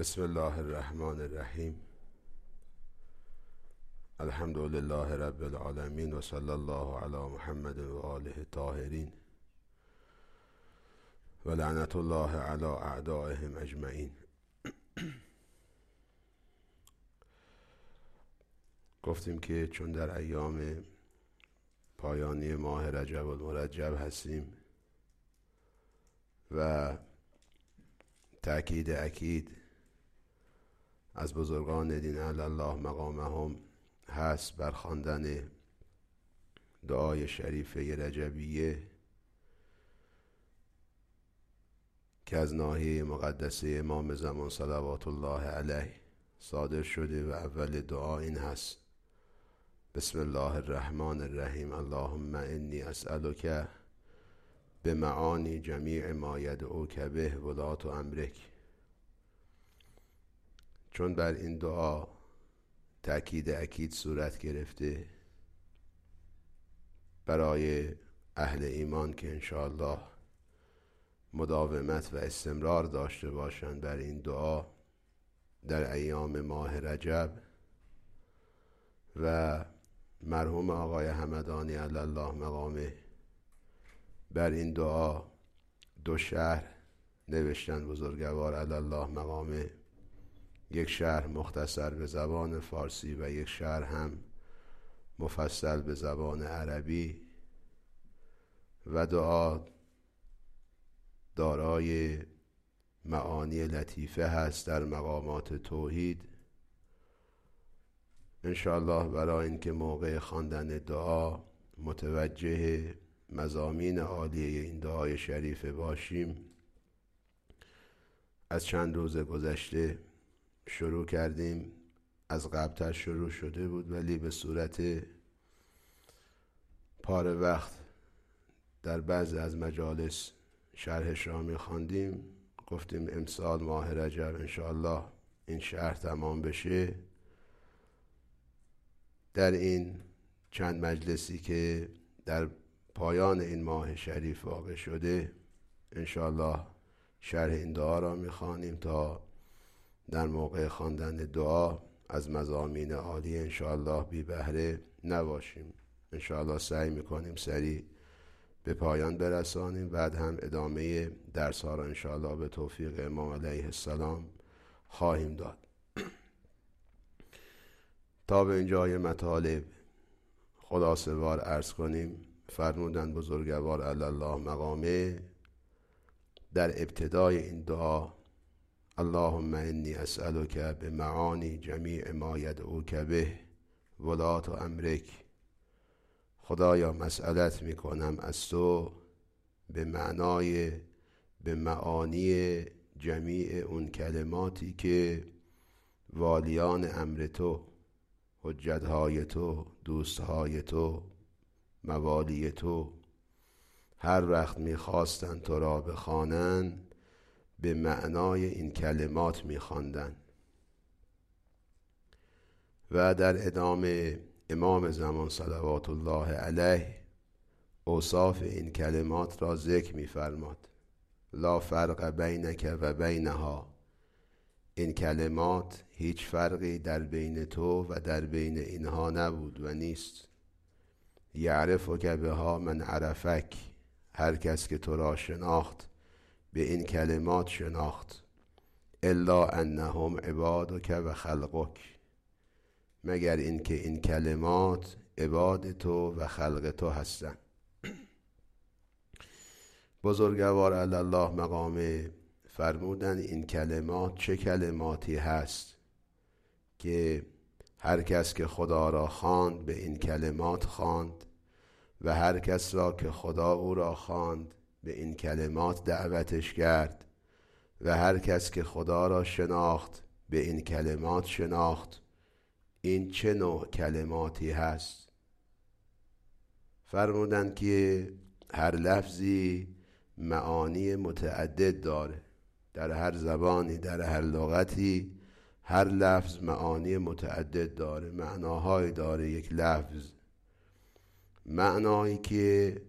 بسم الله الرحمن الرحیم. الحمد لله رب العالمین و صلی الله علی محمد و آله الطاهرین و لعنت الله علی اعدائهم اجمعین. گفتیم که چون در ایام پایانی ماه رجب المرجب هستیم و تأکید اکید از بزرگان دین علی الله مقامهم هست بر خواندن دعای شریفه رجبیه که از ناحیه مقدسه امام زمان صلوات الله علیه صادر شده و اول دعا این هست: بسم الله الرحمن الرحیم. اللهم انی اسألک بمعانی جمیع ما یدعوک به ولاة امرک. چون بر این دعا تأکید اکید صورت گرفته برای اهل ایمان که انشاءالله مداومت و استمرار داشته باشند بر این دعا در ایام ماه رجب، و مرحوم آقای همدانی علی الله مقامه بر این دعا 2 شرح نوشتن بزرگوار علی الله مقامه، 1 شرح مختصر به زبان فارسی و 1 شرح هم مفصل به زبان عربی، و دعا دارای معانی لطیفه هست در مقامات توحید. انشاءالله برای اینکه موقع خواندن دعا متوجه مضامین عالیه این دعای شریفه باشیم، از چند روز گذشته شروع کردیم. از قبل‌تر شروع شده بود ولی به صورت پاره وقت در بعضی از مجالس شرحش را می‌خواندیم. گفتیم امسال ماه رجب انشاءالله این شرح تمام بشه. در این چند مجلسی که در پایان این ماه شریف واقع شده انشاءالله شرح این دعا را می‌خوانیم تا در موقع خواندن دعا از مضامین عالی انشاءالله بی بهره نباشیم. انشاءالله سعی میکنیم سریع به پایان برسانیم، بعد هم ادامه درس ها را انشاءالله به توفیق امام علیه السلام خواهیم داد. تا به اینجای مطالب خلاصه وار عرض کنیم. فرمودن بزرگوار علی الله مقامه در ابتدای این دعا: اللهم انی اسألک بمعانی جمیع ما یدعوک به ولاة امرک. خدایا مسئلت میکنم از تو به معانی جمیع اون کلماتی که والیان امر تو، حجتهای تو، دوستهای تو، موالی تو هر وقت میخواستن تو را بخوانند به معنای این کلمات میخواندن. و در ادامه امام زمان صلوات الله علیه اوصاف این کلمات را ذکر میفرماد: لا فرق بینک و بینها. این کلمات هیچ فرقی در بین تو و در بین اینها نبود و نیست. یعرفک بها من عرفک. هر کس که تو را شناخت به این کلمات شناخت. الا انهم عبادک و خلقک. مگر اینکه این کلمات عباد تو و خلق تو هستند. بزرگوار علی الله مقامه فرمودن این کلمات چه کلماتی هست که هر کس که خدا را خواند به این کلمات خواند، و هر کس را که خدا او را خواند به این کلمات دعوتش کرد، و هر کس که خدا را شناخت به این کلمات شناخت. این چه نوع کلماتی هست؟ فرمودند که هر لفظی معانی متعدد داره. در هر زبانی، در هر لغتی هر لفظ معانی متعدد داره، معناهای داره. یک لفظ معنایی که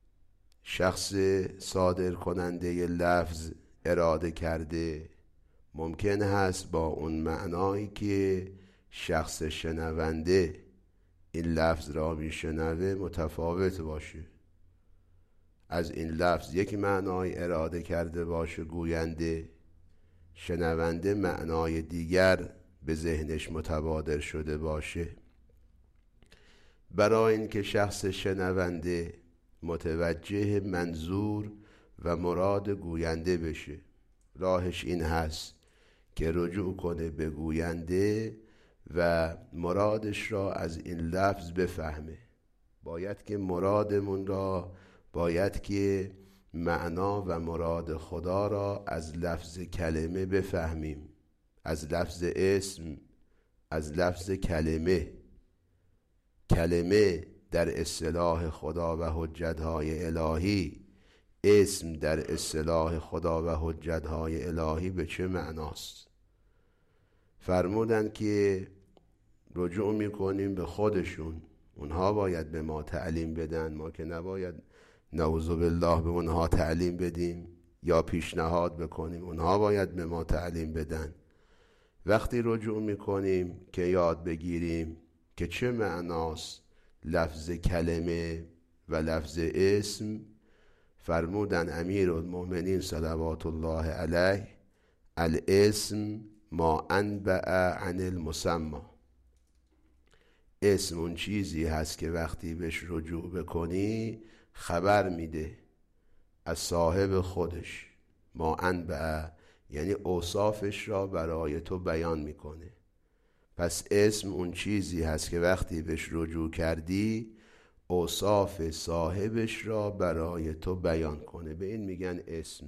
شخص صادر کننده ی لفظ اراده کرده ممکن هست با اون معنایی که شخص شنونده این لفظ را میشنوه متفاوت باشه. از این لفظ یک معنای اراده کرده باشه گوینده، شنونده معنای دیگر به ذهنش متبادر شده باشه. برای اینکه شخص شنونده متوجه منظور و مراد گوینده بشه، راهش این هست که رجوع کنه به گوینده و مرادش را از این لفظ بفهمه. باید که مرادمون را، باید که معنا و مراد خدا را از لفظ کلمه بفهمیم، از لفظ اسم، از لفظ کلمه. کلمه در اصطلاح خدا و حجتهای الهی، اسم در اصطلاح خدا و حجتهای الهی به چه معناست؟ فرمودن که رجوع میکنیم به خودشون، اونها باید به ما تعلیم بدن، ما که نباید نعوذ بالله به اونها تعلیم بدیم یا پیشنهاد بکنیم، اونها باید به ما تعلیم بدن. وقتی رجوع میکنیم که یاد بگیریم که چه معناست لفظ کلمه و لفظ اسم. فرمودن امیرالمؤمنین صلوات الله علیه: الاسم ما انبأ عن المسمى. اسم اون چیزی هست که وقتی بهش رجوع بکنی خبر میده از صاحب خودش. ما انبأ یعنی اوصافش را برای تو بیان میکنه. پس اسم اون چیزی هست که وقتی بهش رجوع کردی اوصاف صاحبش را برای تو بیان کنه، به این میگن اسم.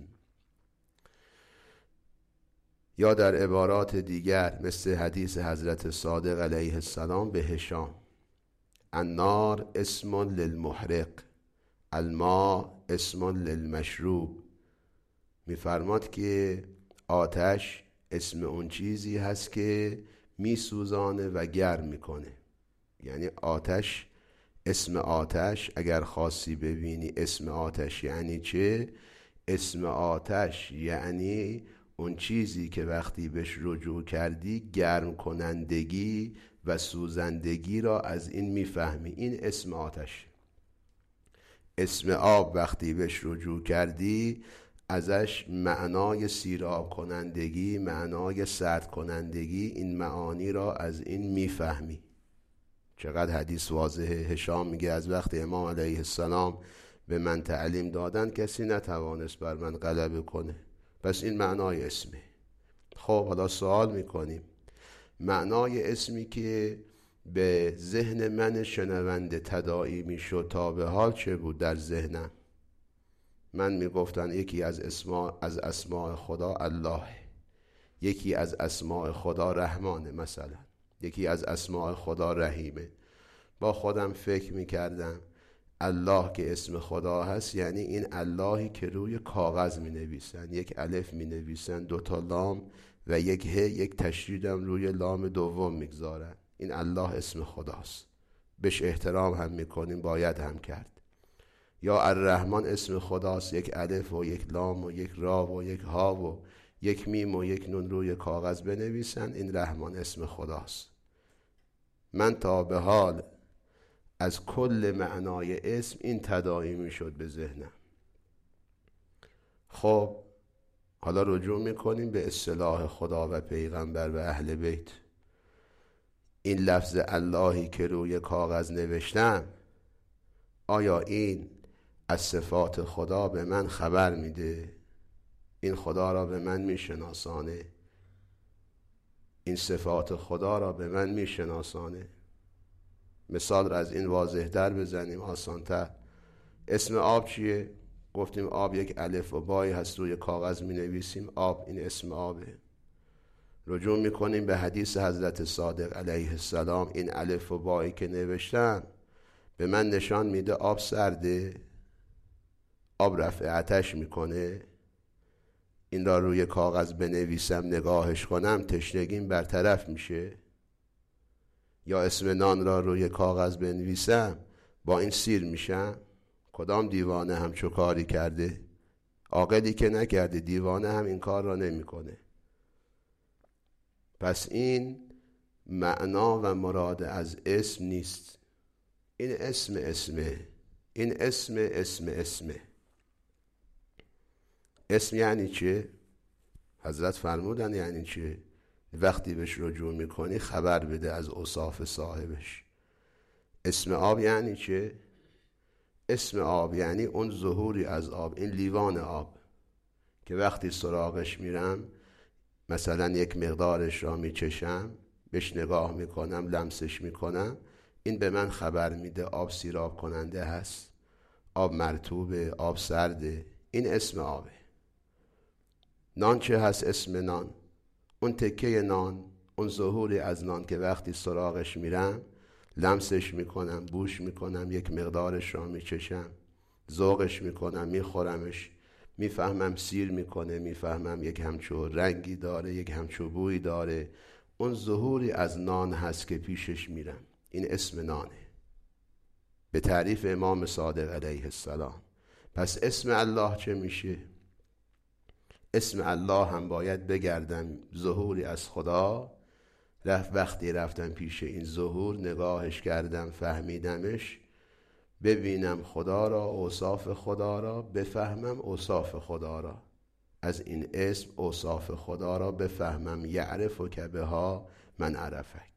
یا در عبارات دیگر مثل حدیث حضرت صادق علیه السلام به هشام: النار اسم للمحرق، الماء اسم للمشروب. میفرماد که آتش اسم اون چیزی هست که میسوزانه و گرم میکنه. یعنی آتش، اسم آتش اگر خاصی ببینی اسم آتش یعنی چه؟ اسم آتش یعنی اون چیزی که وقتی بهش رجوع کردی گرم کنندگی و سوزندگی را از این میفهمی، این اسم آتش. اسم آب وقتی بهش رجوع کردی ازش معنای سیراب کنندگی، معنای سرد کنندگی، این معانی را از این میفهمی. چقدر حدیث واضحه. هشام میگه از وقت امام علیه السلام به من تعلیم دادن کسی نتوانست بر من غلبه کنه. پس این معنای اسمه. خب حالا سوال میکنیم معنای اسمی که به ذهن من شنونده تداعی میشد تا به حال چه بود در ذهنم؟ من میگفتن یکی از اسماء خدا الله، یکی از اسماء خدا رحمانه، مثلا یکی از اسماء خدا رحیمه. با خودم فکر میکردم الله که اسم خدا هست یعنی این اللهی که روی کاغذ می نویسن، یک الف می نویسن، 2 لام و یک ه، یک تشدیدم روی لام دوم میگذارن. این الله اسم خداست، بهش احترام هم میکنیم، باید هم کرد. یا الرحمن اسم خداست، یک الف و یک لام و یک را و یک ها و یک میم و یک نون روی کاغذ بنویسن، این رحمان اسم خداست. من تا به حال از کل معنای اسم این تداعی می شد به ذهنم. خب حالا رجوع میکنیم به اصطلاح خدا و پیغمبر و اهل بیت. این لفظ اللهی که روی کاغذ نوشتم، آیا این از صفات خدا به من خبر میده؟ این خدا را به من میشناسانه؟ این صفات خدا را به من میشناسانه؟ مثال را از این واضح در بزنیم آسان‌تر. اسم آب چیه؟ گفتیم آب یک الف و بای هست، روی کاغذ می نویسیم آب، این اسم آبه. رجوع می کنیم به حدیث حضرت صادق علیه السلام: این الف و بایی که نوشتم به من نشان میده آب سرده، آب رفع عطش میکنه. این را روی کاغذ بنویسم نگاهش کنم تشنگیم برطرف میشه. یا اسم نان را روی کاغذ بنویسم با این سیر میشم. کدام دیوانه همچو کاری کرده؟ عاقلی که نکرده، دیوانه هم این کار را نمیکنه. پس این معنا و مراد از اسم نیست. این اسمه. این اسمه. اسم یعنی چه؟ حضرت فرمودن یعنی چه؟ وقتی بهش رجوع میکنی خبر بده از اوصاف صاحبش. اسم آب یعنی چه؟ اسم آب یعنی اون ظهوری از آب، این لیوان آب که وقتی سراغش میرم، مثلا یک مقدارش را میچشم، بهش نگاه میکنم، لمسش میکنم، این به من خبر میده آب سیراب کننده هست، آب مرطوبه، آب سرده. این اسم آبه. نان چه هست اسم نان؟ اون تکه نان، اون ظهوری از نان که وقتی سراغش میرم، لمسش میکنم، بوش میکنم، یک مقدارش را میچشم، ذوقش میکنم، میخورمش، میفهمم سیر میکنه، میفهمم یک همچو رنگی داره، یک همچو بویی داره. اون ظهوری از نان هست که پیشش میرم. این اسم نانه به تعریف امام صادق علیه السلام. پس اسم الله چه میشه؟ اسم الله هم باید بگردم ظهوری از خدا، وقتی رفتم پیش این ظهور، نگاهش کردم، فهمیدمش، ببینم خدا را، اوصاف خدا را، بفهمم اوصاف خدا را، از این اسم اوصاف خدا را بفهمم. یعرفک بها من عرفک.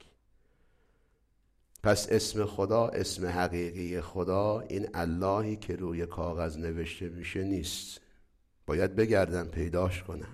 پس اسم خدا، اسم حقیقی خدا، این اللهی که روی کاغذ نوشته میشه نیست، باید بگردم پیداش کنم.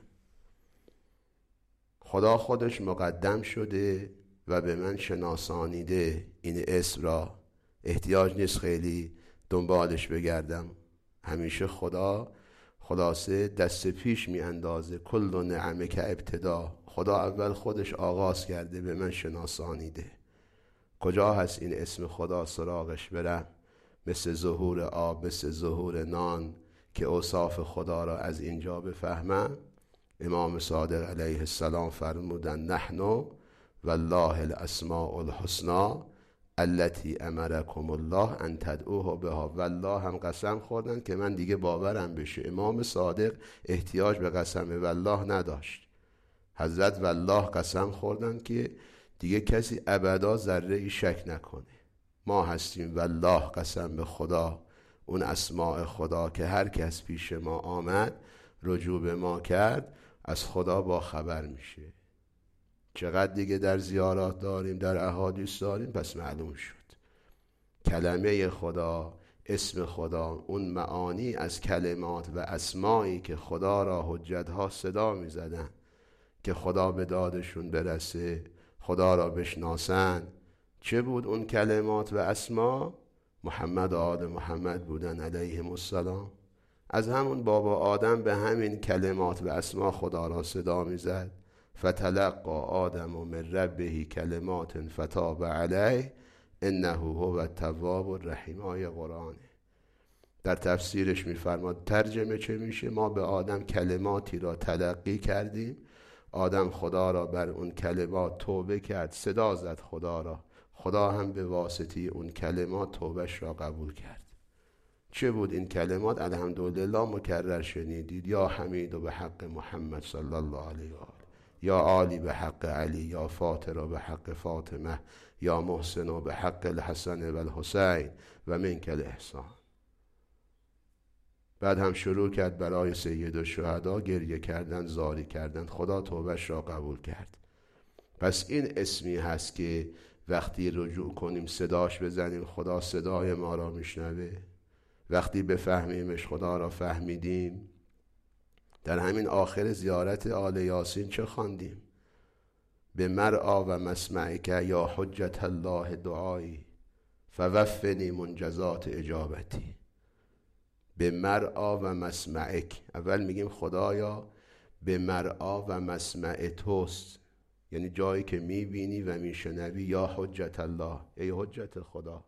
خدا خودش مقدم شده و به من شناسانیده این اسم را. احتیاج نیست خیلی دنبالش بگردم. همیشه خدا خلاصه دست پیش می اندازه. کل نعمه که ابتدا، خدا اول خودش آغاز کرده، به من شناسانیده. کجا هست این اسم خدا سراغش برم؟ مثل ظهور آب، مثل ظهور نان که اوصاف خدا را از اینجا بفهمم. امام صادق علیه السلام فرمودن نحن والله الاسماء الحسنى التي امرکم الله ان تدعوه بها. والله هم قسم خوردن که من دیگه باورم بشه. امام صادق احتیاج به قسم والله نداشت. حضرت والله قسم خوردن که دیگه کسی ابدا ذره ای شک نکنه. ما هستیم والله قسم به خدا، اون اسماء خدا که هر کس پیش ما آمد، رجوع به ما کرد، از خدا با خبر میشه. چقدر دیگه در زیارات داریم، در احادیث داریم. پس معلوم شد کلمه خدا، اسم خدا، اون معانی از کلمات و اسمایی که خدا را حجتها صدا میزدن که خدا به دادشون برسه، خدا را بشناسن. چه بود اون کلمات و اسما؟ محمد و آل محمد بودن علیهم السلام. از همون بابا آدم به همین کلمات و اسما خدا را صدا میزد. فتلقى آدم من ربه کلمات فتاب علیه انه هو التواب الرحیم. آیه قرآنه. در تفسیرش میفرماد ترجمه چه میشه؟ ما به آدم کلماتی را تلقی کردیم، آدم خدا را بر اون کلمات توبه کرد، صدا زد خدا را، خدا هم به واسطه اون کلمات توبهش را قبول کرد. چه بود این کلمات؟ الحمدلله مکرر شنیدید. یا حمید و به حق محمد صلی الله علیه و آله، یا عالی به حق علی، یا فاطر به حق فاطمه، یا محسن به حق الحسن و الحسین و منک الاحسان. بعد هم شروع کرد برای سید الشهدا گریه کردن، زاری کردن. خدا توبهش را قبول کرد. پس این اسمی هست که وقتی رجوع کنیم صداش بزنیم، خدا صدای ما را میشنوه. وقتی بفهمیمش خدا را فهمیدیم. در همین آخر زیارت آل یاسین چه خواندیم؟ به مرعا و مسمعک یا حجت الله دعایی فوفنی منجزات اجابتی. به مرعا و مسمعک، اول میگیم خدایا به مرعا و مسمع توست، یعنی جایی که میبینی و میشنوی. یا حجت الله، ای حجت خدا.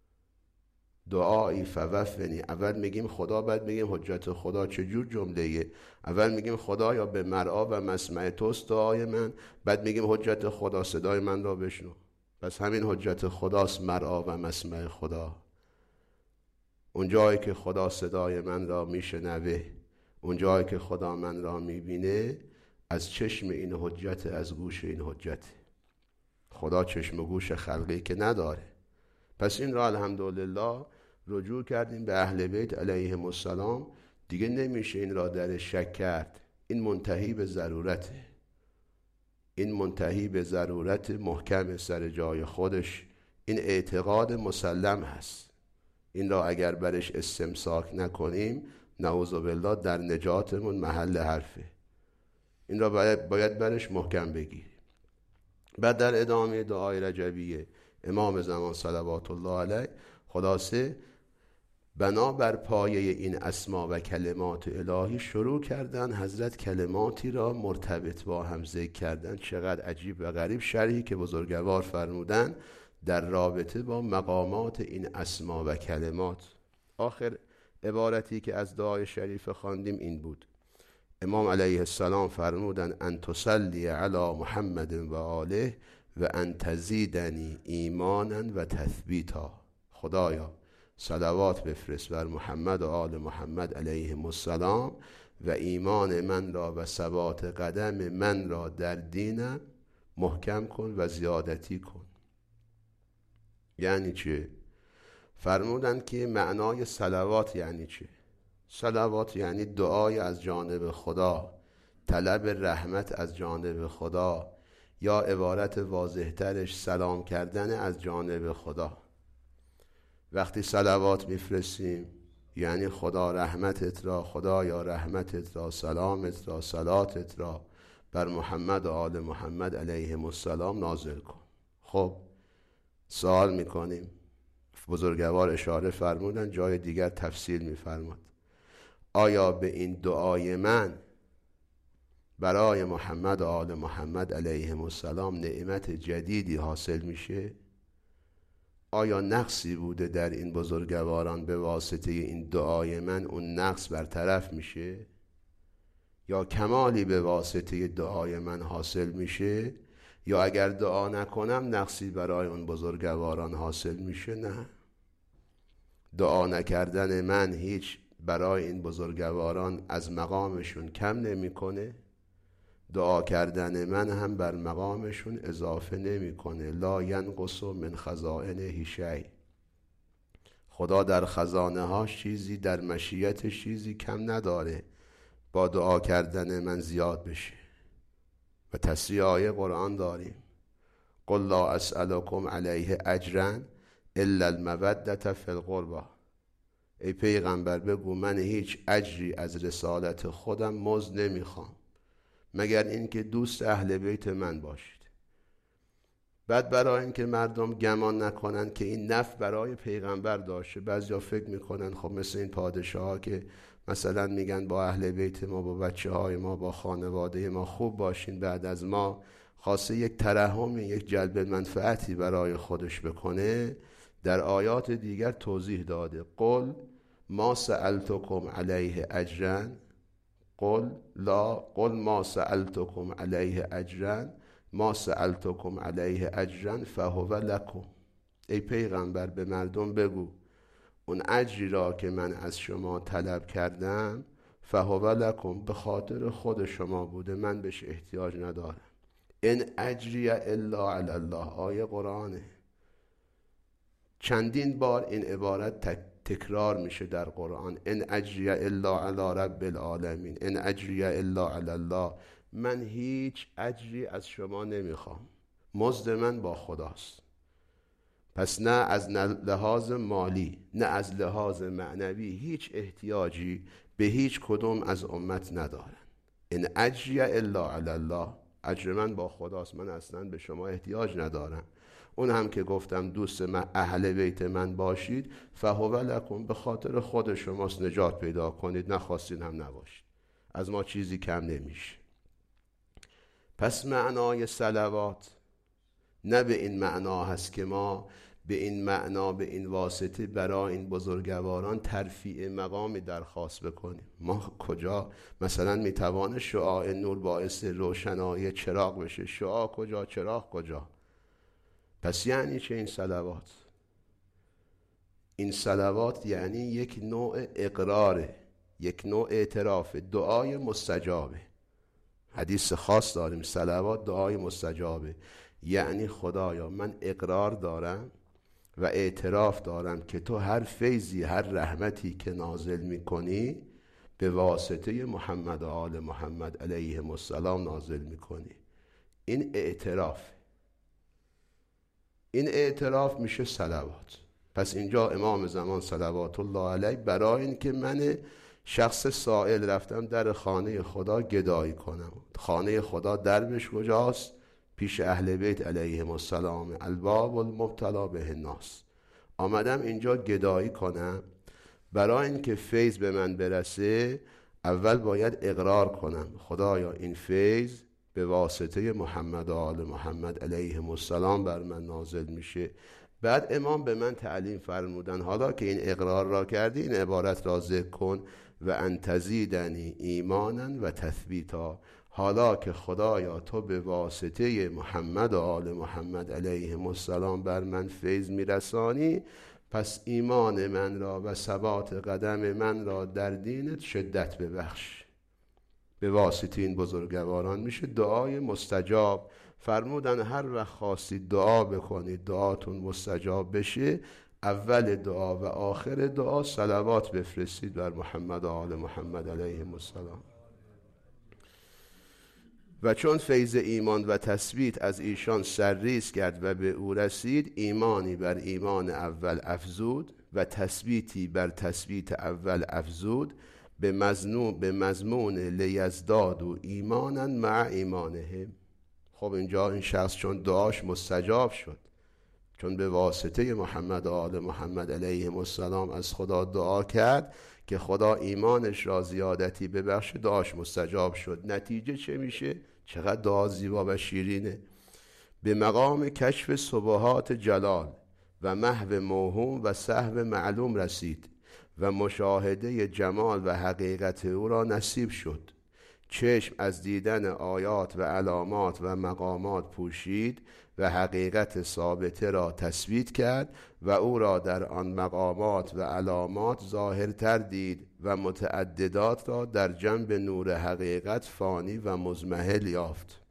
دعایی فوفنی، اول میگیم خدا، بعد میگیم حجت خدا. چجور جمله‌ایه؟ اول میگیم خدا یا به مرعا و مسمع توست دعای من، بعد میگیم حجت خدا صدای من را بشنو. پس همین حجت خداست، مرعا و مسمع خدا. اون جایی که خدا صدای من را میشنوه، اون جایی که خدا من را میبینه، از چشم این حجت، از گوش این حجت. خدا چشم و گوش خلقی که نداره. پس این را الحمدلله رجوع کردیم به اهل بیت علیهم السلام. دیگه نمیشه این را در شک کرد. این منتهی به ضرورته. این منتهی به ضرورت محکم سر جای خودش. این اعتقاد مسلم هست. این را اگر برش استمساک نکنیم نعوذ بالله در نجاتمون محل حرفه. این را باید برش محکم بگیریم. بعد در ادامه دعای رجبیه امام زمان صلوات الله علیه خلاصه بنابر پایه این اسما و کلمات الهی شروع کردن حضرت کلماتی را مرتبط با هم ذکر کردن. چقدر عجیب و غریب شرحی که بزرگوار فرمودن در رابطه با مقامات این اسما و کلمات. آخر عبارتی که از دعای شریف خواندیم این بود. امام علیه السلام فرمودن ان تصلی علی محمد و آله و ان تزیدنی ایمانا و تثبیتا. خدایا صلوات بفرست بر محمد و آل محمد علیهم السلام و ایمان من را و ثبات قدم من را در دینم محکم کن و زیادتی کن. یعنی چه؟ فرمودن که معنای صلوات یعنی چه؟ صلوات یعنی دعای از جانب خدا، طلب رحمت از جانب خدا، یا عبارت واضحترش سلام کردن از جانب خدا. وقتی صلوات میفرستیم یعنی خدا رحمتت را، خدا یا رحمتت را، سلامت را، صلاتت را بر محمد و آل محمد علیهم السلام نازل کن. خب سوال میکنیم. بزرگوار اشاره فرمودن، جای دیگر تفصیل میفرماد. آیا به این دعای من برای محمد و آل محمد علیهم السلام نعمت جدیدی حاصل میشه؟ آیا نقصی بوده در این بزرگواران به واسطه این دعای من اون نقص برطرف میشه؟ یا کمالی به واسطه دعای من حاصل میشه؟ یا اگر دعا نکنم نقصی برای اون بزرگواران حاصل میشه؟ نه، دعا نکردن من هیچ برای این بزرگواران از مقامشون کم نمیکنه، دعا کردن من هم بر مقامشون اضافه نمیکنه. لا ینقص من خزائنه شیء. خدا در خزانه هاش چیزی، در مشیتش چیزی کم نداره با دعا کردن من زیاد بشه. و تصریح آیه قرآن داریم، قل لا اسألكم علیه اجرا الا المودة فی القربى. ای پیغمبر بگو من هیچ اجری از رسالت خودم مزد نمیخوام مگر اینکه دوست اهل بیت من باشید. بعد برای اینکه مردم گمان نکنن که این نفع برای پیغمبر داشته، بعضیا فکر میکنن خب مثل این پادشاه ها که مثلا میگن با اهل بیت ما، با بچه های ما، با خانواده ما خوب باشین، بعد از ما خواسته یک ترحم، یک جلب منفعتی برای خودش بکنه. در آیات دیگر توضیح داده قل ما سألتكم علیه اجرا، قل ما سألتكم علیه اجرا ما سألتكم علیه اجرا فهو لکم. ای پیغمبر به مردم بگو اون اجری را که من از شما طلب کردم فهو لکم، به خاطر خود شما بوده، من بهش احتیاج ندارم. ان اجری الا علی الله. آیه قرآنه. چندین بار این عبارت تکرار میشه در قرآن. ان اجری الا علی رب العالمین، ان اجری الا علی الله. من هیچ اجری از شما نمیخوام، مزد من با خداست. پس نه از لحاظ مالی نه از لحاظ معنوی هیچ احتیاجی به هیچ کدوم از امت ندارن. ان اجری الا علی الله، اجر من با خداست، من اصلا به شما احتیاج ندارم. اون هم که گفتم دوست من اهل بیت من باشید فهو لکم، به خاطر خود شماست، نجات پیدا کنید، نخواستین هم نباشید، از ما چیزی کم نمیشه. پس معنای صلوات نه به این معنا هست که ما به این معنا به این واسطه برای این بزرگواران ترفیع مقامی درخواست بکنیم. ما کجا مثلا میتوانه شعاع نور باعث روشنایی چراغ بشه؟ شعاع کجا، چراغ کجا؟ پس یعنی چه این صلوات؟ این صلوات یعنی یک نوع اقراره، یک نوع اعتراف، دعای مستجابه. حدیث خاص داریم صلوات دعای مستجابه. یعنی خدایا من اقرار دارم و اعتراف دارم که تو هر فیضی هر رحمتی که نازل میکنی به واسطه محمد و آل محمد علیهم السلام نازل میکنی. این اعتراف میشه صلوات. پس اینجا امام زمان صلوات الله علیه برای این که من شخص سائل رفتم در خانه خدا گدایی کنم. خانه خدا دربش کجاست؟ پیش اهل بیت علیهم السلام، الباب المبتلا به الناس. آمدم اینجا گدایی کنم. برای اینکه فیض به من برسه اول باید اقرار کنم خدایا این فیض به واسطه محمد و آل محمد علیهم السلام بر من نازل میشه. بعد امام به من تعلیم فرمودن حالا که این اقرار را کردی این عبارت را ذکر کن و ان تزیدنی ایمانا و تثبیتا. حالا که خدایا تو به واسطه محمد و آل محمد علیهم السلام بر من فیض میرسانی، پس ایمان من را و ثبات قدم من را در دینت شدت ببخش. به واسطه این بزرگواران میشه دعای مستجاب. فرمودن هر وقت خواستید دعا بکنید دعاتون مستجاب بشه، اول دعا و آخر دعا صلوات بفرستید بر محمد و آل محمد علیهم السلام. و چون فیض ایمان و تثبیت از ایشان سرریز کرد و به او رسید، ایمانی بر ایمان اول افزود و تثبیتی بر تثبیت اول افزود، به مضمون لیزدادوا ایمانا مع ایمانهم. خب اینجا این شخص چون دعاش مستجاب شد، چون به واسطه محمد و آل محمد علیهم السلام از خدا دعا کرد که خدا ایمانش را زیادتی ببخشه، دعاش مستجاب شد. نتیجه چه میشه؟ چقدر دعا زیبا و شیرینه. به مقام کشف سبحات جلال و محو موهوم و سهو معلوم رسید و مشاهده جمال و حقیقت او را نصیب شد. چشم از دیدن آیات و علامات و مقامات پوشید و حقیقت ثابته را تثبیت کرد و او را در آن مقامات و علامات ظاهرتر دید و متعددات را در جنب نور حقیقت فانی و مضمحل یافت،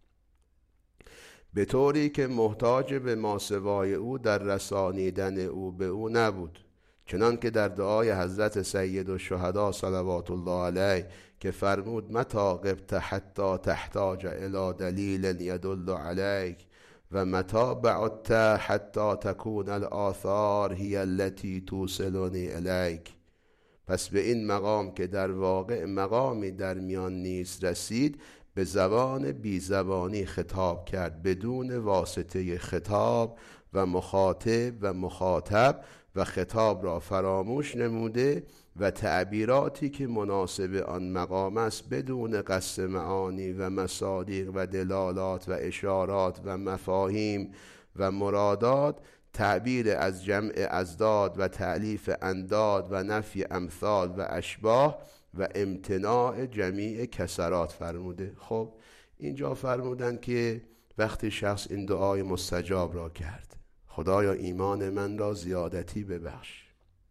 به طوری که محتاج به ماسوای او در رسانیدن او به او نبود. چنان که در دعای حضرت سید الشهدا صلوات الله علیه که فرمود متی غبت حتی تحتاج الی دلیل یدل علیک و متی بعدت حتی تکون الآثار هی التي توصلنی الیک. پس به این مقام که در واقع مقامی در میان نیست رسید، به زبان بی زبانی خطاب کرد بدون واسطه خطاب و مخاطب و مخاطب، و خطاب را فراموش نموده و تعبیراتی که مناسب آن مقام است بدون قصد معانی و مصادیق و دلالات و اشارات و مفاهیم و مرادات، تعبیر از جمع ازداد و تألیف انداد و نفی امثال و اشباه و امتناع جمیع کسرات فرموده. خب اینجا فرمودن که وقتی شخص این دعای مستجاب را کرد، خدایا ایمان من را زیادتی ببخش،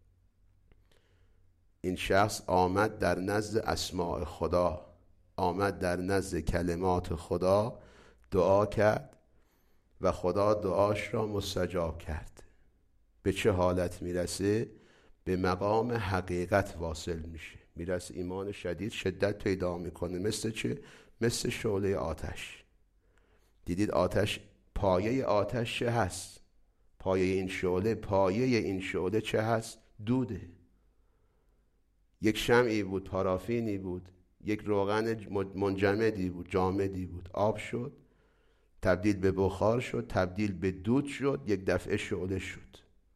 این شخص آمد در نزد اسماء خدا، آمد در نزد کلمات خدا دعا کرد و خدا دعاش را مستجاب کرد. به چه حالت میرسه؟ به مقام حقیقت واصل میشه، میرسه ایمان شدید شدت پیدا میکنه. مثل چه؟ مثل شعله آتش. دیدید آتش، پایه آتش چه هست؟ پایه این شعله چه هست؟ دوده. یک شمعی بود، پارافینی بود، یک روغن منجمدی بود، جامدی بود، آب شد، تبدیل به بخار شد، تبدیل به دود شد، یک دفعه شعله شد.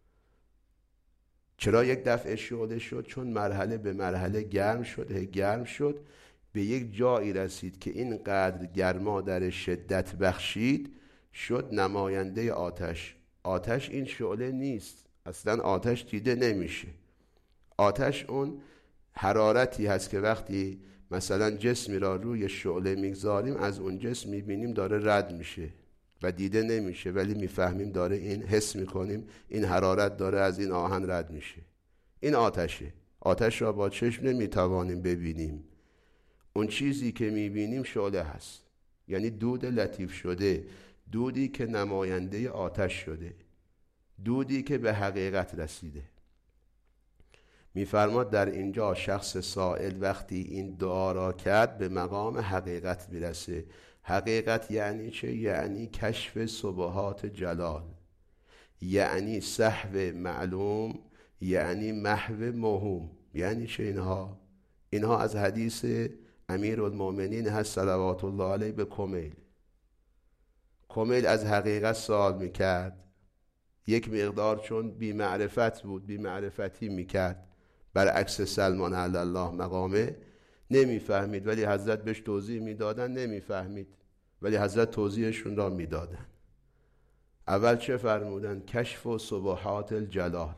چرا یک دفعه شعله شد؟ چون مرحله به مرحله گرم شد، به یک جایی رسید که اینقدر گرما در شدت بخشید شد نماینده آتش. آتش این شعله نیست، اصلا آتش دیده نمیشه. آتش اون حرارتی هست که وقتی مثلا جسمی را روی شعله میگذاریم از اون جسم میبینیم داره رد میشه و دیده نمیشه، ولی میفهمیم داره، این حس میکنیم این حرارت داره از این آهن رد میشه. این آتشه. آتش را با چشم نمیتوانیم ببینیم. اون چیزی که میبینیم شعله هست. یعنی دود لطیف شده، دودی که نماینده آتش شده، دودی که به حقیقت رسیده. میفرماد در اینجا شخص سائل وقتی این دعا را کرد به مقام حقیقت میرسه. حقیقت یعنی چه؟ یعنی کشف سبحات جلال، یعنی سحو معلوم، یعنی محو موهوم. یعنی چه اینها از حدیث امیرالمومنین هست صلوات الله علیه به کمیل از حقیقت سوال میکرد. یک مقدار چون بی‌معرفت بود، بی‌معرفتی میکرد، برعکس سلمان علی الله مقامه، نمیفهمید، ولی حضرت بهش توضیح میدادن، نمیفهمید، ولی حضرت توضیحشون را میدادن. اول چه فرمودن؟ کشف و سبحات الجلال.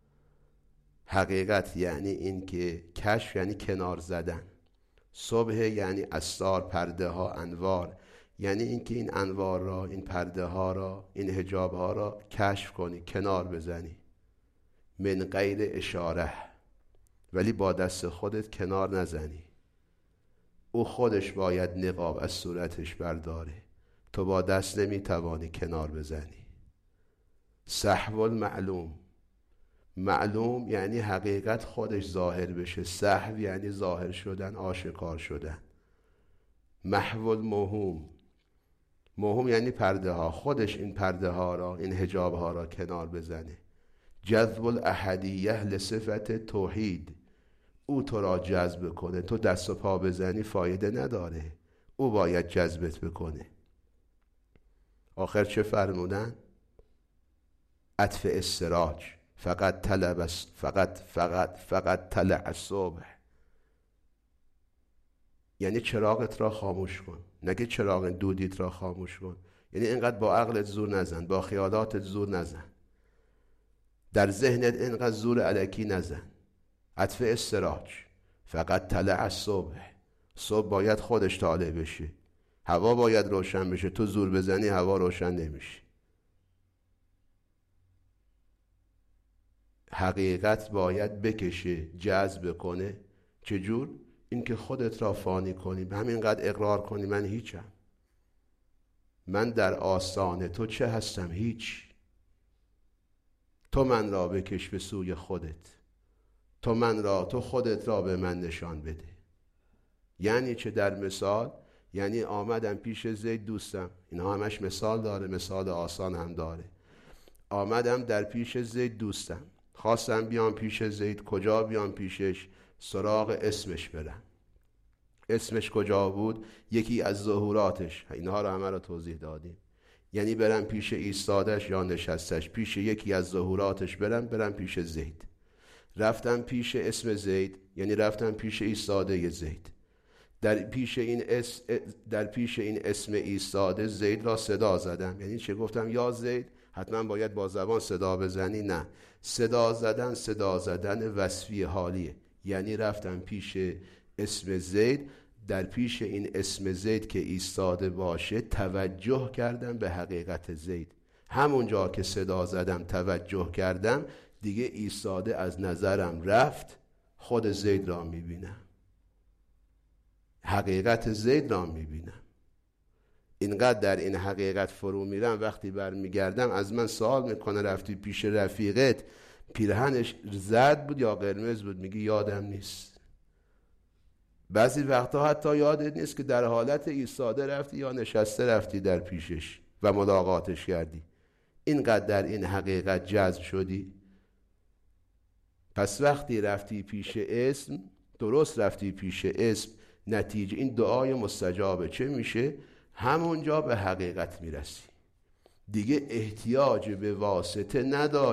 حقیقت یعنی این که کشف یعنی کنار زدن، صبح یعنی اسرار، پرده ها، انوار، یعنی این که این انوار را، این پرده ها را، این حجاب ها را کشف کنی، کنار بزنی، من غیر اشاره، ولی با دست خودت کنار نزنی. او خودش باید نقاب از صورتش برداره، تو با دست نمیتوانی کنار بزنی. سحو المعلوم، معلوم یعنی حقیقت خودش ظاهر بشه، سحو یعنی ظاهر شدن، آشکار شدن. محو الموهوم، موهوم یعنی پرده ها، خودش این پرده ها را، این حجاب ها را کنار بزنه. جذب الاحدیه لصفت توحید، او تو را جذب کنه، تو دست و پا بزنی فایده نداره، او باید جذبت بکنه. آخر چه فرمودن؟ عطف استراج، فقط طلع الصبح، یعنی چراغت را خاموش کن، نگه چراغ دودیت را خاموش کن. یعنی اینقدر با عقلت زور نزن، با خیالاتت زور نزن، در ذهنت اینقدر زور الکی نزن. عطف استراج، فقط طلع الصبح، صبح باید خودش طالع بشه، هوا باید روشن بشه، تو زور بزنی هوا روشن نمیشه. حقیقت باید بکشه، جذب کنه. چجور؟ این که خودت را فانی کنی، به همینقدر اقرار کنی من هیچم، من در آستان تو چه هستم؟ هیچ. تو من را بکش به سوی خودت، تو خودت را به من نشان بده. یعنی چه؟ در مثال یعنی آمدم پیش زید دوستم، اینها همش مثال داره، مثال آسان هم داره. آمدم در پیش زید دوستم، خواستم بیام پیش زید. کجا بیام پیشش؟ سراغ اسمش برم. اسمش کجا بود؟ یکی از ظهوراتش، اینها رو همه رو توضیح دادیم. یعنی برم پیش ایستادش یا نشستش، پیش یکی از ظهوراتش برم پیش زید. رفتم پیش اسم زید، یعنی رفتم پیش ایستاده زید. در پیش این اسم ایستاده زید را صدا زدم. یعنی چه گفتم؟ یا زید، حتما باید با زبان صدا بزنی، نه، صدا زدن وصفی حالیه. یعنی رفتم پیش اسم زید، در پیش این اسم زید که ایستاده باشه توجه کردم به حقیقت زید. همونجا که صدا زدم، توجه کردم، دیگه ایستاده از نظرم رفت، خود زید را میبینم، حقیقت زید را میبینم. اینقدر در این حقیقت فرو میرم، وقتی برمیگردم از من سوال میکنه رفتی پیش رفیقت پیرهنش زرد بود یا قرمز بود؟ میگی یادم نیست. بعضی وقتا حتی یادت نیست که در حالت ایستاده رفتی یا نشسته رفتی در پیشش و ملاقاتش کردی. اینقدر در این حقیقت جذب شدی. پس وقتی رفتی پیش اسم، درست رفتی پیش اسم، نتیجه این دعای مستجابه چه میشه؟ همونجا به حقیقت میرسی، دیگه احتیاج به واسطه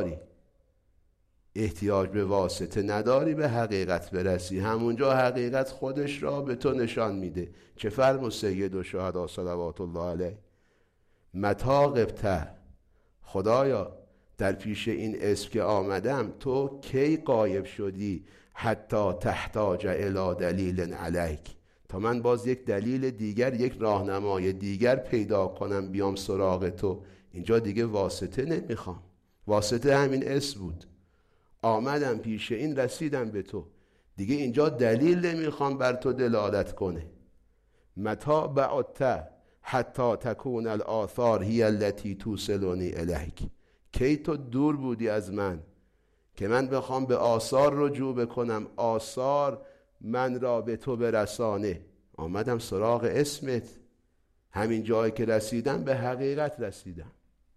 نداری به حقیقت برسی. همونجا حقیقت خودش را به تو نشان میده. چه فرمود سید الشهدا صلوات الله علیه؟ متا غبت، خدایا در پیش این اسم که آمدم تو کی غایب شدی؟ حتی تحتاج الی دلیل علیک، تا من باز یک دلیل دیگر، یک راهنمای دیگر پیدا کنم بیام سراغ تو. اینجا دیگه واسطه نمیخوام، واسطه همین اسم بود. آمدم پیش این، رسیدم به تو، دیگه اینجا دلیل نمیخوام بر تو دلالت کنه. متا بعدت، حتی تکون الآثار هی التي توصلنی الیک. کی تو دور بودی از من که من بخوام به آثار رجوع بکنم، آثار من را به تو برسانه. آمدم سراغ اسمت، همین جایی که رسیدم به حقیقت رسیدم.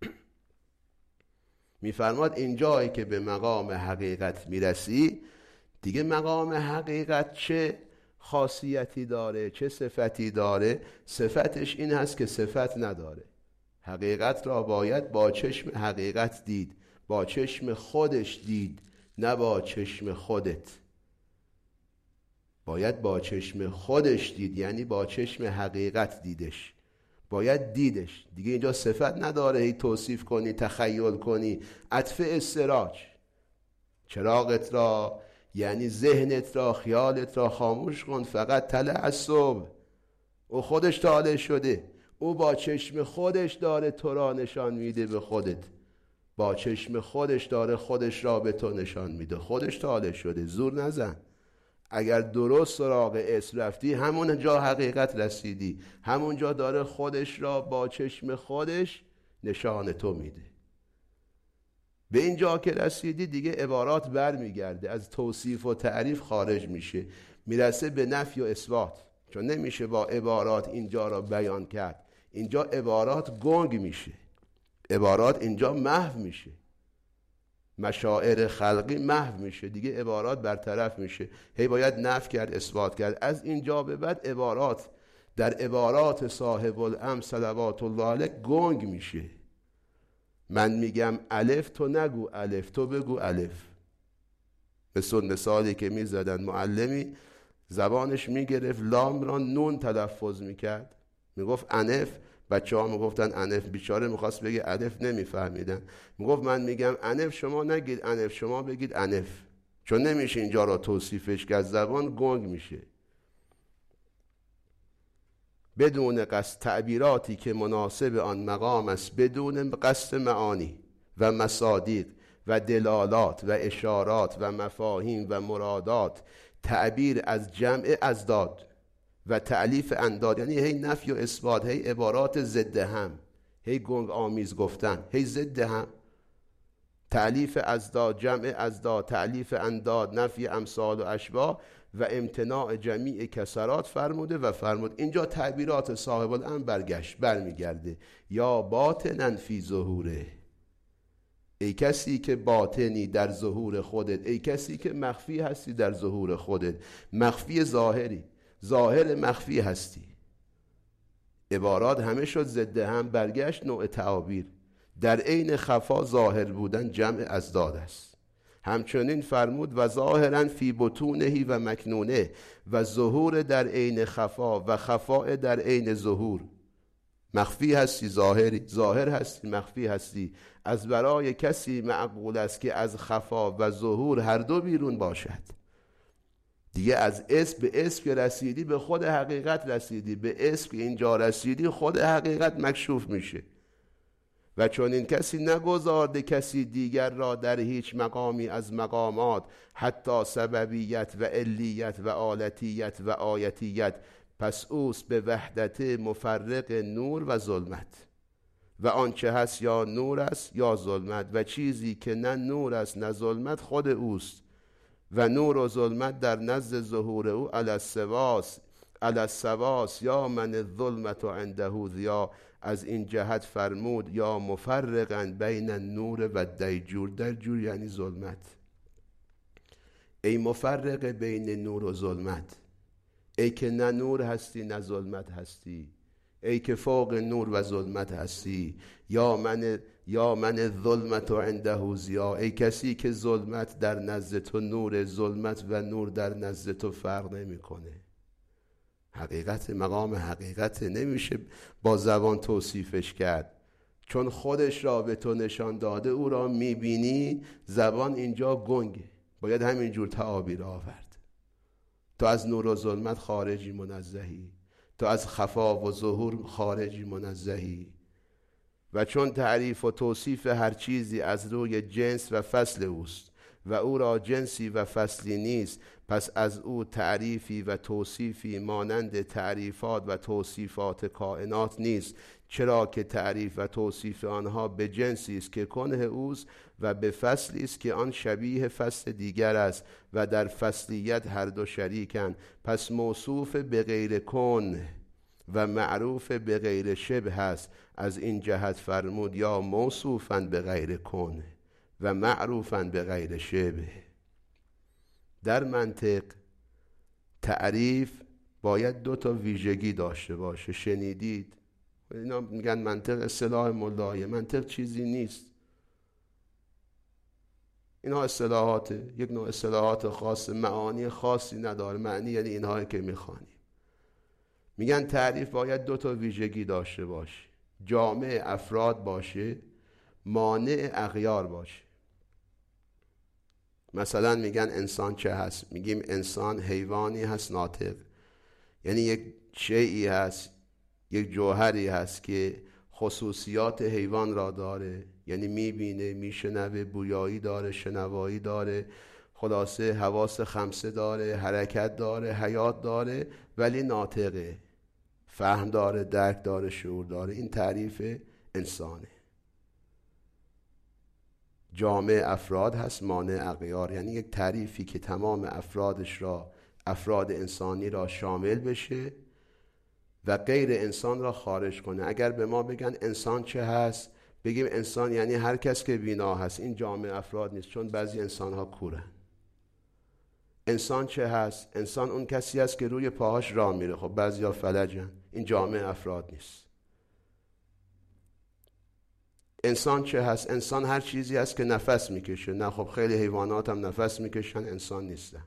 میفرماد این جایی که به مقام حقیقت میرسی، دیگه مقام حقیقت چه خاصیتی داره، چه صفتی داره؟ صفتش این هست که صفت نداره. حقیقت را باید با چشم حقیقت دید، با چشم خودش دید، نه با چشم خودت. باید با چشم خودش دید، یعنی با چشم حقیقت دیدش، باید دیدش. دیگه اینجا صفت نداره هی توصیف کنی، تخیل کنی. عطف استراج، چراغت را یعنی ذهنت را، خیالت را خاموش کن، فقط طلع الصبح. او خودش طالع شده، او با چشم خودش داره تو را نشان میده به خودت، با چشم خودش داره خودش را به تو نشان میده. خودش طالع شده، زور نزن. اگر درست سراغ اسم رفتی، همون جا حقیقت رسیدی، همون جا داره خودش را با چشم خودش نشان تو میده. به این جا که رسیدی دیگه عبارات بر میگرده، از توصیف و تعریف خارج میشه، میرسه به نفی و اثبات. چون نمیشه با عبارات اینجا را بیان کرد، اینجا عبارات گنگ میشه، عبارات اینجا محو میشه، مشاعر خلقی محو میشه، دیگه عبارات برطرف میشه. هی باید نفی کرد، اثبات کرد. از اینجا به بعد عبارات در عبارات صاحب الامر صلوات الله علیه گنگ میشه. من میگم الف، تو نگو الف، تو بگو الف. مثالی که میزدن، معلمی زبانش میگرفت لام را نون تلفظ میکرد، میگفت انف، بچه ها میگفتن انف، بیچاره میخواست بگه الف، نمیفهمیدن. میگفت من میگم انف، شما نگید انف، شما بگید انف. چون نمیشه اینجا را توصیفش کرد، زبان گنگ میشه. بدون قصد تعبیراتی که مناسب آن مقام است، بدون قصد معانی و مصادیق و دلالات و اشارات و مفاهیم و مرادات، تعبیر از جمع ازداد و تألیف انداد، یعنی هی نفی و اثبات، هی عبارات ضد هم، هی گنگ آمیز گفتن، هی ضد هم. تألیف ازداد، جمع ازداد، تألیف انداد، نفی امثال و اشباه و امتناع جمیع کسرات فرموده و فرمود. اینجا تعبیرات صاحب الامر برمیگرده. یا باطنن فی ظهوره، ای کسی که باطنی در ظهور خودت، ای کسی که مخفی هستی در ظهور خودت، مخفی ظاهری، ظاهر مخفی هستی. عبارات همه شد ضد هم، برگشت نوع تعابیر. در عین خفا ظاهر بودن جمع ازداد است. همچنین فرمود و ظاهرا فی بطونهی و مکنونه، و ظهور در عین خفا و خفاء در عین ظهور. مخفی هستی ظاهری، ظاهر هستی مخفی هستی. از برای کسی معقول است که از خفا و ظهور هر دو بیرون باشد. دیگه از اسم به اسم که رسیدی، به خود حقیقت رسیدی. به اسم که اینجا رسیدی، خود حقیقت مکشوف میشه. و چون این کسی نگذارده کسی دیگر را در هیچ مقامی از مقامات، حتی سببیت و علیت و آلتیت و آیتیت، پس اوست به وحدت مفرق نور و ظلمت. و آنچه هست یا نور است یا ظلمت، و چیزی که نه نور است نه ظلمت خود اوست. و نور و ظلمت در نزد ظهور او علی السواس یا من الظلمت عنده ضیا. از این جهت فرمود یا مفرقا بین النور و دیجور. دیجور یعنی ظلمت. ای مفرق بین نور و ظلمت، ای که نه نور هستی نه ظلمت هستی، ای که فوق نور و ظلمت هستی. یا من الظلمت عنده ضیا، ای کسی که ظلمت در نزد تو نور، ظلمت و نور در نزد تو فرق نمیکنه. حقیقت، مقام حقیقت نمیشه با زبان توصیفش کرد، چون خودش را به تو نشان داده، او را میبینی. زبان اینجا گنگه، باید همینجور تعابیر آورد. تو از نور و ظلمت خارجی منزهی، تو از خفا و ظهور خارجی منزهی. و چون تعریف و توصیف هر چیزی از روی جنس و فصل اوست و او را جنسی و فصلی نیست، پس از او تعریفی و توصیفی مانند تعریفات و توصیفات کائنات نیست، چرا که تعریف و توصیف آنها به جنسی است که کنه اوست و به فصلی است که آن شبیه فصل دیگر است و در فصلیت هر دو شریکند. پس موصوف به غیر کن و معروف به غیر شبه هست. از این جهت فرمود یا موصوفاً به غیر کن و معروفاً به غیر شبه. در منطق تعریف باید 2 تا ویژگی داشته باشه. شنیدید اینا میگن منطق اصطلاح ملایه. منطق چیزی نیست، اینها اصطلاحاته، یک نوع اصطلاحات خاص، معانی خاصی نداره. معنی یعنی اینهایی که میخوانیم. میگن تعریف باید 2 تا ویژگی داشته باشه، جامع افراد باشه، مانع اغیار باشه. مثلا میگن انسان چه هست؟ میگیم انسان حیوانی هست ناطق، یعنی یک شیئی هست، یک جوهری هست که خصوصیات حیوان را داره، یعنی میبینه، میشنوه، بویایی داره، شنوایی داره، خلاصه حواس 5 داره، حرکت داره، حیات داره، ولی ناطقه، فهم داره، درک داره، شعور داره. این تعریف انسانه. جامع افراد هست، مانع اغیار، یعنی یک تعریفی که تمام افرادش را، افراد انسانی را شامل بشه و غیر انسان را خارج کنه. اگر به ما بگن انسان چه هست، بگیم انسان یعنی هر کس که بینا هست. این جامع افراد نیست، چون بعضی انسان ها کورن. انسان چه هست؟ انسان اون کسی هست که روی پاهاش راه میره. خب بعضی ها فلجن، این جامع افراد نیست. انسان چه هست؟ انسان هر چیزی هست که نفس میکشه. نه خب خیلی حیوانات هم نفس میکشن، انسان نیستن.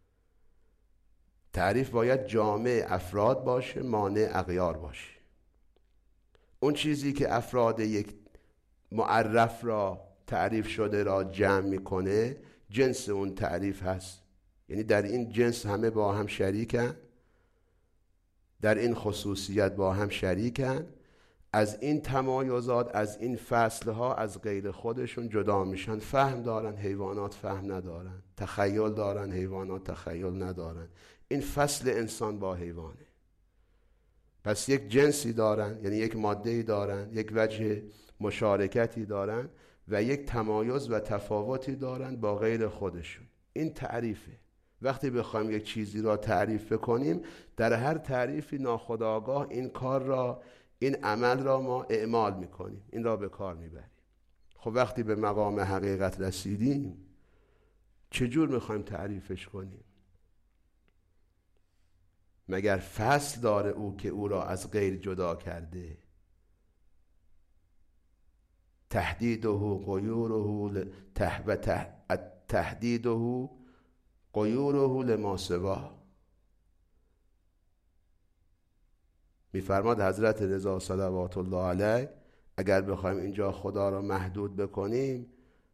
تعریف باید جامع افراد باشه، مانع اغیار باشه. اون چیزی که افراد یک معرف را، تعریف شده را جمع میکنه، جنس اون تعریف هست. یعنی در این جنس همه با هم شریکن، در این خصوصیت با هم شریکن. از این تمایزات، از این فصلها از غیر خودشون جدا میشن. فهم دارن، حیوانات فهم ندارن. تخیل دارن، حیوانات تخیل ندارن. این فصل انسان با حیوانه. پس یک جنسی دارن، یعنی یک ماده‌ای دارن، یک وجه مشارکتی دارن و یک تمایز و تفاوتی دارن با غیر خودشون. این تعریفه. وقتی بخوایم یک چیزی را تعریف کنیم، در هر تعریفی ناخودآگاه این کار را، این عمل را ما اعمال میکنیم، این را به کار میبریم. خب وقتی به مقام حقیقت رسیدیم، چجور میخوایم تعریفش کنیم؟ مگر فصل داره او که او را از غیر جدا کرده؟ تحدیده غیوره تحدیده غیوره لما سوا. میفرماد حضرت رضا صلوات الله علیه اگر بخوایم اینجا خدا را محدود بکنیم،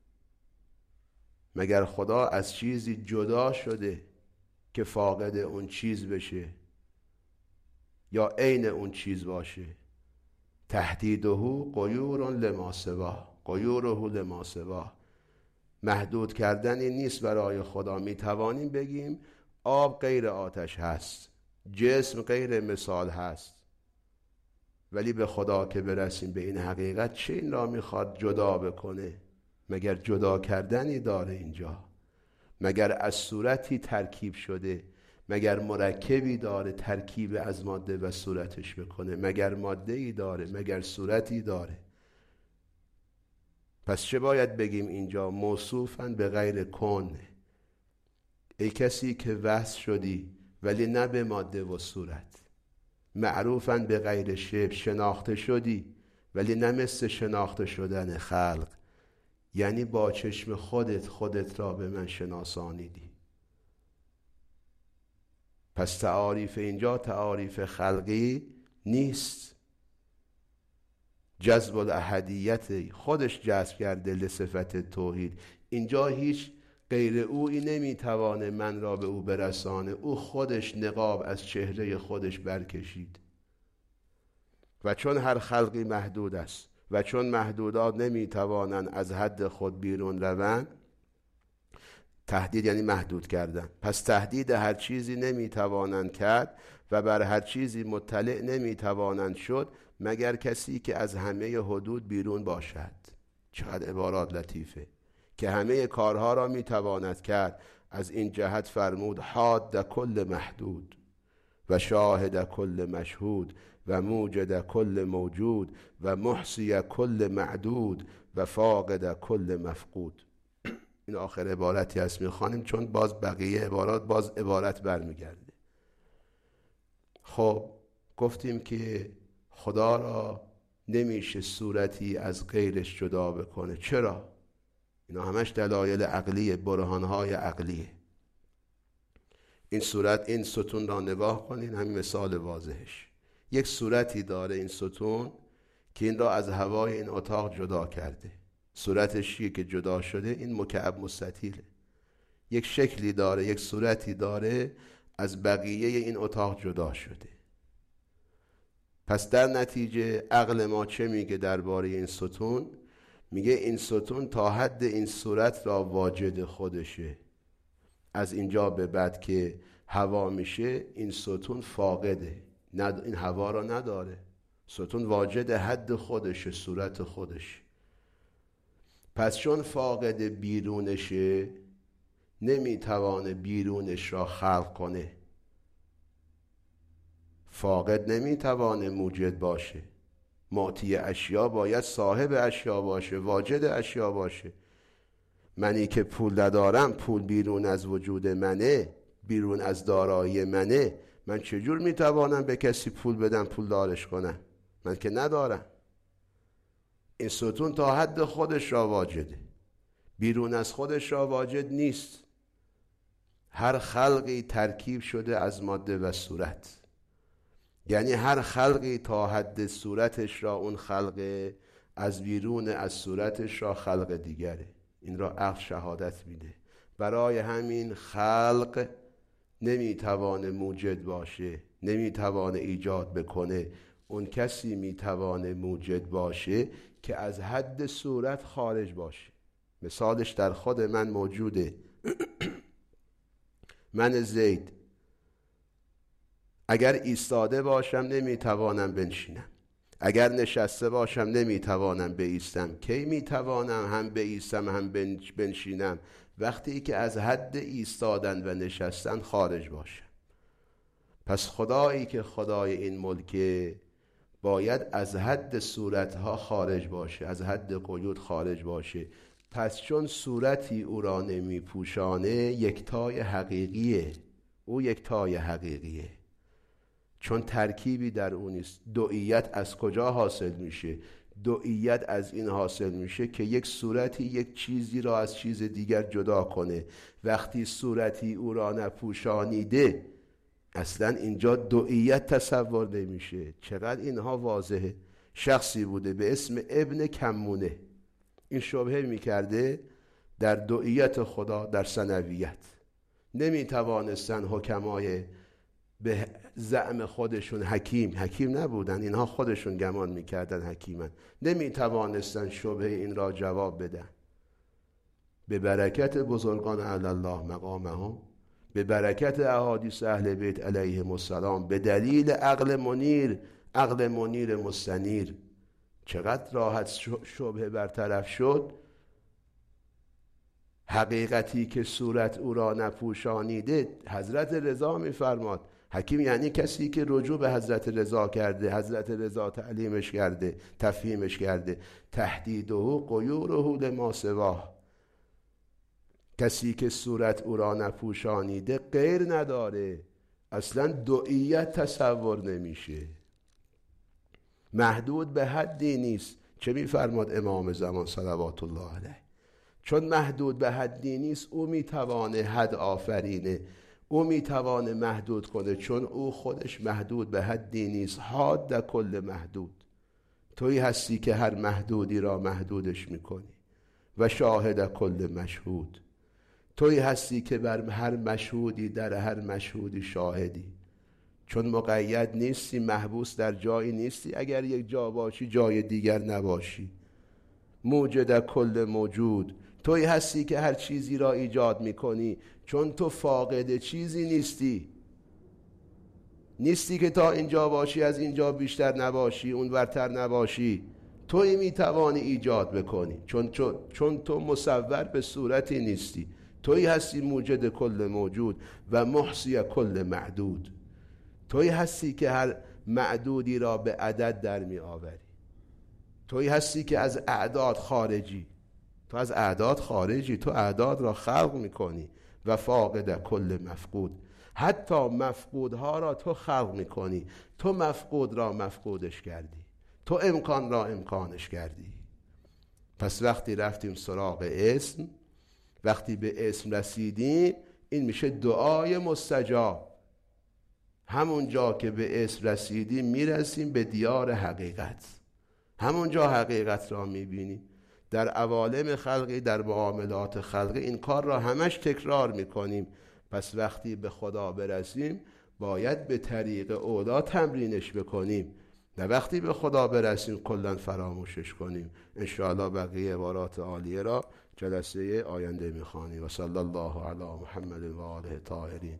مگر خدا از چیزی جدا شده که فاقد اون چیز بشه یا عین اون چیز باشه؟ تحدیده غیور لما سوا، غیوره لما سوا. محدود کردنی نیست برای خدا. میتوانیم بگیم آب غیر آتش هست، جسم غیر مثال هست، ولی به خدا که برسیم به این حقیقت، چه این را میخواد جدا بکنه؟ مگر جدا کردنی داره اینجا؟ مگر از صورتی ترکیب شده؟ مگر مرکبی داره ترکیب از ماده و صورتش بکنه؟ مگر ماده‌ای داره؟ مگر صورتی داره؟ پس چه باید بگیم اینجا؟ موصوفاً به غیر کن. ای کسی که وصل شدی ولی نه به ماده و صورت. معروفاً به غیر شبه، شناخته شدی ولی نه مثل شناخته شدن خلق. یعنی با چشم خودت را به من شناسانیدی. پس تعاریف اینجا تعاریف خلقی نیست، جذب الاحدیت خودش جذب کرده لصفت توحید. اینجا هیچ غیر اویی نمیتوانه من را به او برسانه. او خودش نقاب از چهره خودش برکشید. و چون هر خلقی محدود است و چون محدودات نمیتوانند از حد خود بیرون روند، تهدید یعنی محدود کردن. پس تهدید هر چیزی نمیتوانند کرد و بر هر چیزی مطلع نمیتوانند شد مگر کسی که از همه حدود بیرون باشد. چقدر عبارات لطیفه که همه کارها را میتواند کرد. از این جهت فرمود حاد کل محدود و شاهد کل مشهود و موجد کل موجود و محصی کل معدود و فاقد کل مفقود. این آخر عبارتی هست میخوانیم چون باز بقیه عبارات باز عبارت برمیگرده. خب گفتیم که خدا را نمیشه صورتی از غیرش جدا بکنه. چرا؟ اینا همش دلایل عقلیه، برهانهای عقلیه. این صورت، این ستون را نگاه کنین، همین مثال واضحش. یک صورتی داره این ستون که این را از هوای این اتاق جدا کرده. صورتش که جدا شده این مکعب مستطیله. یک شکلی داره، یک صورتی داره، از بقیه این اتاق جدا شده. پس در نتیجه عقل ما چه میگه درباره این ستون؟ میگه این ستون تا حد این صورت را واجد خودشه. از اینجا به بعد که هوا میشه این ستون فاقده، این هوا را نداره. ستون واجد حد خودشه، صورت خودش. پس چون فاقد بیرونشه نمیتوانه بیرونش را خلق کنه. فاقد نمیتوانه موجد باشه. معطی اشیا باید صاحب اشیا باشه، واجد اشیا باشه. منی که پول ندارم، پول بیرون از وجود منه، بیرون از دارایی منه، من چجور میتوانم به کسی پول بدم پول دارش کنم؟ من که ندارم. این ستون تا حد خودش را واجده، بیرون از خودش را واجد نیست. هر خلقی ترکیب شده از ماده و صورت، یعنی هر خلقی تا حد صورتش را اون خلق، از بیرون از صورتش را خلق دیگره. این را عقل شهادت میده. برای همین خلق نمیتوانه موجد باشه، نمیتوانه ایجاد بکنه. اون کسی میتوانه موجد باشه که از حد صورت خارج باشه. مثالش در خود من موجوده. من زید اگر ایستاده باشم نمیتوانم بنشینم، اگر نشسته باشم نمیتوانم بایستم. کی میتوانم هم بایستم هم بنشینم؟ وقتی که از حد ایستادن و نشستن خارج باشم. پس خدایی که خدای این ملکه باید از حد صورتها خارج باشه، از حد قیود خارج باشه. پس چون صورتی او را نمی پوشانه یکتای حقیقیه. او یکتای حقیقیه چون ترکیبی در اون نیست. دوئیت از کجا حاصل میشه؟ دوئیت از این حاصل میشه که یک صورتی یک چیزی را از چیز دیگر جدا کنه. وقتی صورتی او را نپوشانیده اصلا اینجا دوئیت تصور نمیشه. چقدر اینها واضحه. شخصی بوده به اسم ابن کمونه، این شبهه میکرده در دوئیت خدا، در ثنویت. نمیتوانستن حکمای به زعم خودشون حکیم نبودن، اینها خودشون گمان میکردن حکیمن، نمیتوانستن شبهه این را جواب بدن. به برکت بزرگان علی الله مقامهم، به برکت احادیث اهل بیت علیهم السلام، به دلیل عقل منیر مستنیر، چقدر راحت شبهه برطرف شد. حقیقتی که صورت او را نپوشانیده، حضرت رضا میفرماد حکیم یعنی کسی که رجوع به حضرت رضا کرده، حضرت رضا تعلیمش کرده، تفهیمش کرده. تحدیده غیوره لما سواه، کسی که صورت او را نپوشانیده غیر نداره، اصلا دوئیت تصور نمیشه، محدود به حدی نیست. چه میفرماد امام زمان صلوات الله علیه؟ چون محدود به حدی نیست او میتوانه حد آفرینه، او میتوانه محدود کنه، چون او خودش محدود به حدی نیست. حاد کل محدود، تویی هستی که هر محدودی را محدودش میکنی. و شاهد کل مشهود، تویی هستی که بر هر مشهودی در هر مشهودی شاهدی. چون مقید نیستی، محبوس در جایی نیستی، اگر یک جا باشی جای دیگر نباشی. موجد کل موجود، تویی هستی که هر چیزی را ایجاد میکنی، چون تو فاقد چیزی نیستی که تا اینجا باشی از اینجا بیشتر نباشی، اون ورتر نباشی. تویی میتوانی ایجاد بکنی، چون تو مصور به صورتی نیستی. تویی هستی موجد کل موجود و محصی کل معدود. تویی هستی که هر معدودی را به عدد در می آوری. تویی هستی که از اعداد خارجی. تو از اعداد خارجی، تو اعداد را خلق میکنی و فاقد کل مفقود. حتی مفقودها را تو خلق میکنی. تو مفقود را مفقودش کردی، تو امکان را امکانش کردی. پس وقتی رفتیم سراغ اسم، وقتی به اسم رسیدیم، این میشه دعای مستجاب. همونجا که به اسم رسیدیم میرسیم به دیار حقیقت. همونجا حقیقت را میبینیم. در عوالم خلقی، در معاملات خلقی این کار را همش تکرار میکنیم. پس وقتی به خدا برسیم باید به طریق اولا تمرینش بکنیم، و وقتی به خدا برسیم کلا فراموشش کنیم. انشاءالله بقیه عبارات عالیه را جلسه آینده میخوانیم. و صلی الله علی محمد و آله طاهرین